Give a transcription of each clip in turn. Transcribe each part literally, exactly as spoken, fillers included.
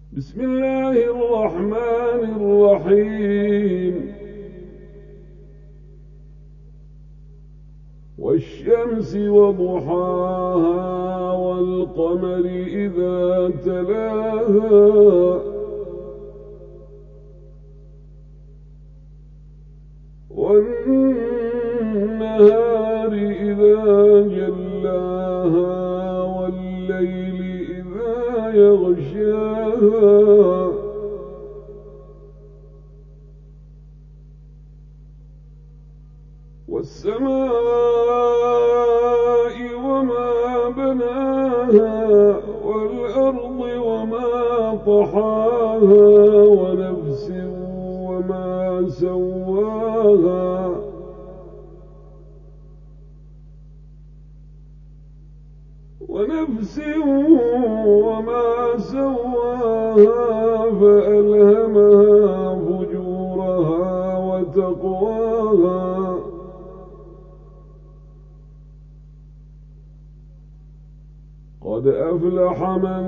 بسم الله الرحمن الرحيم والشمس وضحاها والقمر إذا تلاها والنهار إذا جلاها والليل إذا يغشاها والسماء وما بناها والأرض وما طحاها ونفس وما سواها ونفس وما سواها فألهمها فجورها وتقواها قد أفلح من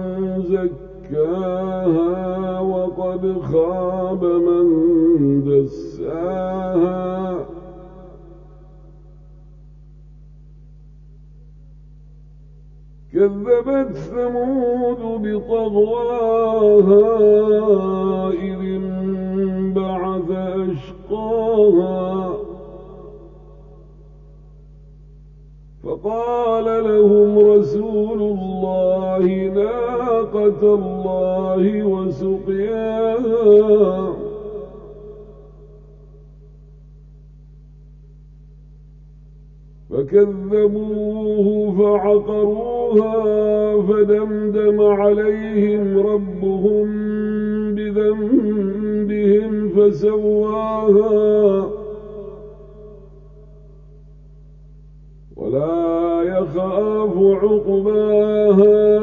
زكاها وقد خاب من دساها كذبت ثمود بطغواها إذ انبعث أشقاها فقال لهم رسول الله ناقة الله وسقياها فكذبوه فعقروها فدمدم عليهم ربهم بذنبهم فسواها ولا يخاف عقباها